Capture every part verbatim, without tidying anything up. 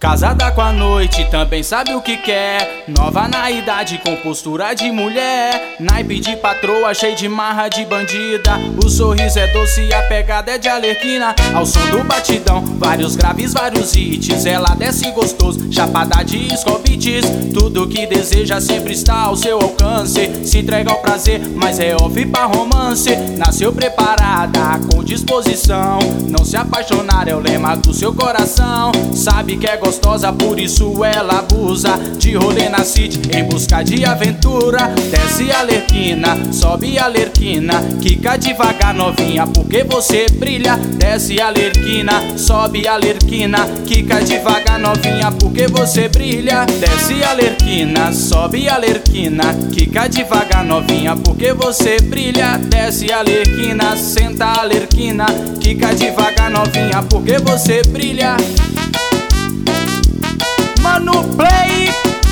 Casada com a noite, também sabe o que quer. Nova na idade, com postura de mulher. Naipe de patroa, cheio de marra de bandida. O sorriso é doce e a pegada é de alerquina. Ao som do batidão, vários graves, vários hits. Ela desce gostoso, chapada de escobites. Tudo que deseja sempre está ao seu alcance. Se entrega ao prazer, mas é off pra romance. Nasceu preparada, com disposição. Não se apaixonar é o lema do seu coração. Sabe que é gostosa, por isso ela abusa. De rolê na city, em busca de aventura. Desce a Alerquina, sobe a Alerquina. Quica devagar novinha, porque você brilha. Desce a Alerquina, sobe a Alerquina. Quica devagar novinha, porque você brilha. Desce a Alerquina, sobe a Alerquina. Quica devagar novinha, porque você brilha. Desce a Alerquina, senta a Alerquina. Quica devagar novinha, porque você brilha. Mano Play.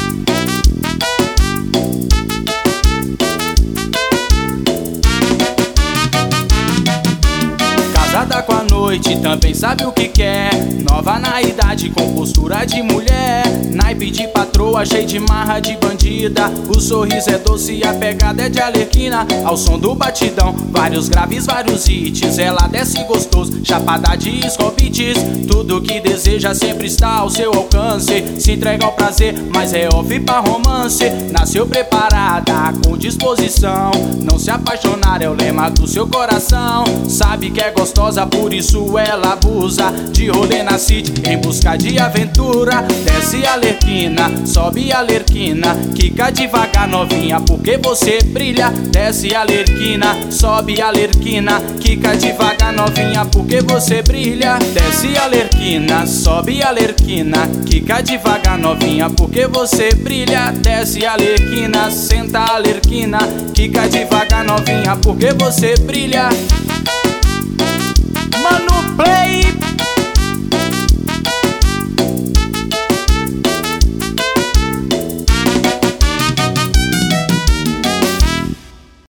Casada com a noite, também sabe o que quer. Nova na idade, com postura de mulher. Naipe de patroa, cheio de marra de bandida. O sorriso é doce e a pegada é de alerquina. Ao som do batidão, vários graves, vários hits. Ela desce gostoso, chapada de escobites. Tudo que deseja sempre está ao seu alcance. Se entrega ao prazer, mas é off pra romance. Nasceu preparada, com disposição. Não se apaixonar é o lema do seu coração. Sabe que é gostosa, por isso ela abusa. De rolê na city, em busca de aventura. Desce a Alerquina, sobe a Alerquina. Quica devagar novinha, porque você brilha. Desce a Alerquina, sobe a Alerquina. Quica devagar novinha, porque você brilha. Desce a Alerquina, sobe a Alerquina. Quica devagar novinha, porque você brilha. Desce a Alerquina, senta a Alerquina. Quica devagar novinha, porque você brilha.